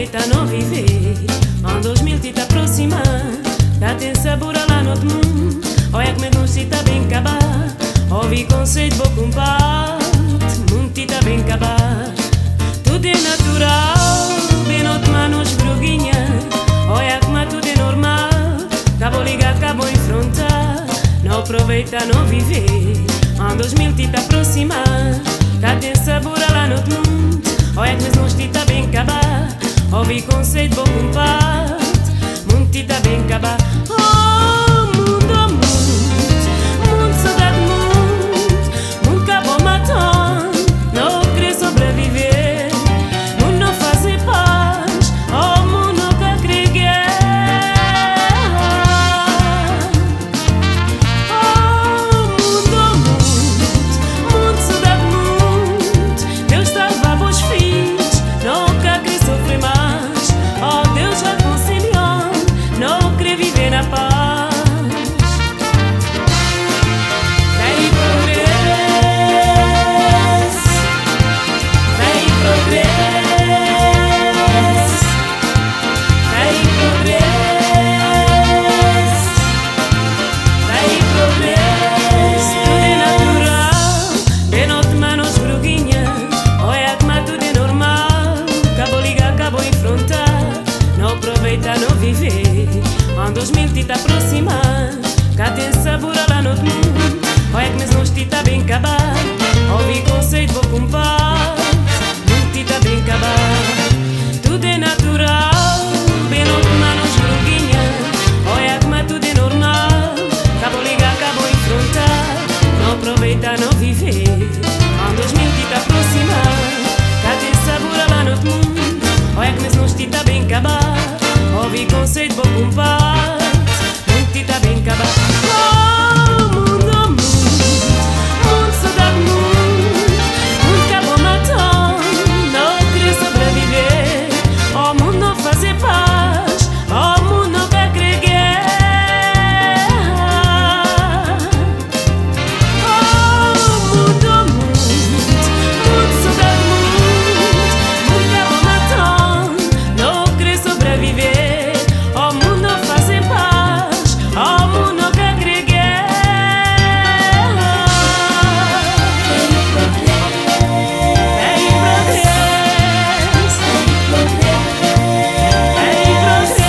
aproveita não viver. Em 2000 te tá aproximar, dá tem sabor lá no outro mundo. Olha como é que se tá bem acabar. Ouvi conceito, vou comprar. Mundo te tá bem acabar. Tudo é natural, bem no outro manos groguinha. Olha como é tudo é normal. Acabou ligar, acabou enfrentar. Não aproveita não viver. Em 2000 te tá aproximar, dá tem sabor lá no outro mundo. Olha que não te tá bem acabar. Ouvi conceito, vou comprar. Mundo te tá bem acabar. Oh, mundo, mundo, saudade mundo. Mundo acabou matando, não querer sobreviver. Mundo não fazer paz, oh, mundo não quer crer guerra. Oh, mundo, mundo, saudade mundo. Deus salva vos filhos, não quer querer sofrer mais. Oh, Deus já conciliou, não querer viver na paz. Vem progresso, vem progresso, vem progresso. Tudo é natural, bem não te manos groguinha. Olha como tudo é normal. Acabou ligar, acabou enfrentar. Não aproveita não viver. Em 2000 te tá aproximar, cá tem sabor lá no outro mundo. Olha que não te tá bem acabar. Ouvi conceito, vou comprar. Mundo te tá bem acabar. Tudo é natural, bem não te manos groguinha. Olha como tudo é normal. Acabou ligar, acabou enfrentar. Não aproveita não viver. Em 2000 te tá aproximar, cá tem sabor lá no outro mundo. Olha que não te tá bem acabar. Ouvi conceito, vou comprar. Mundo te tá bem acabar. Oh, mundo, mundo, saudade mundo. Mundo acabou matando, não querer sobreviver. Oh, mundo não fazer paz, oh, mundo não quer crer guerra. Oh, mundo, mundo, saudade mundo. Mundo acabou matando, não querer sobreviver. Oh, mundo não fazer paz, oh, mundo não quer crer guerra. Vem progresso, vem progresso,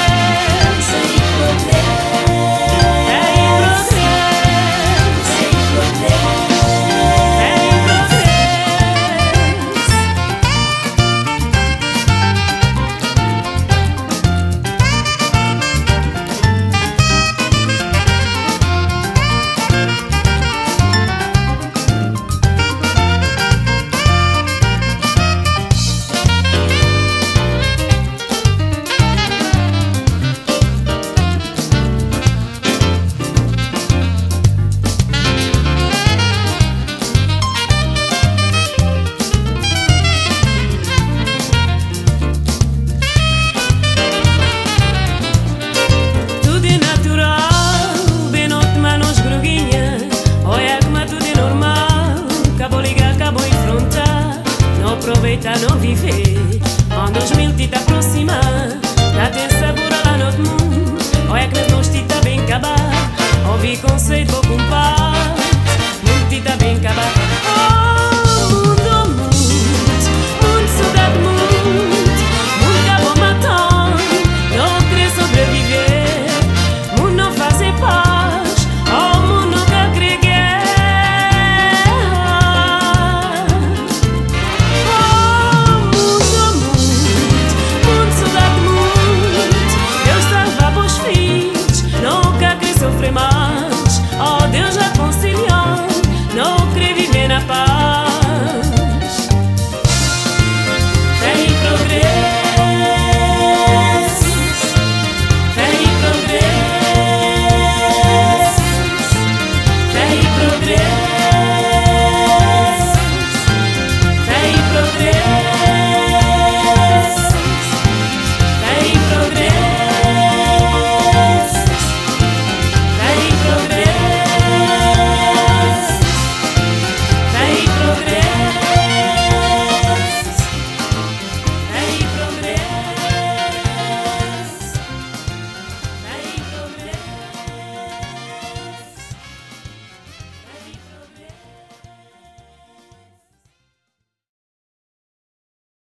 tudo é natural, bem não te manos groguinha. Olha como tudo é normal. Acabou ligar, acabou enfrentar. Não aproveita não viver. Em 2000 te tá aproximar, já tem sabor lá no outro mundo. Olha que não te tá bem acabar. Ouvi conceito, vou comprar.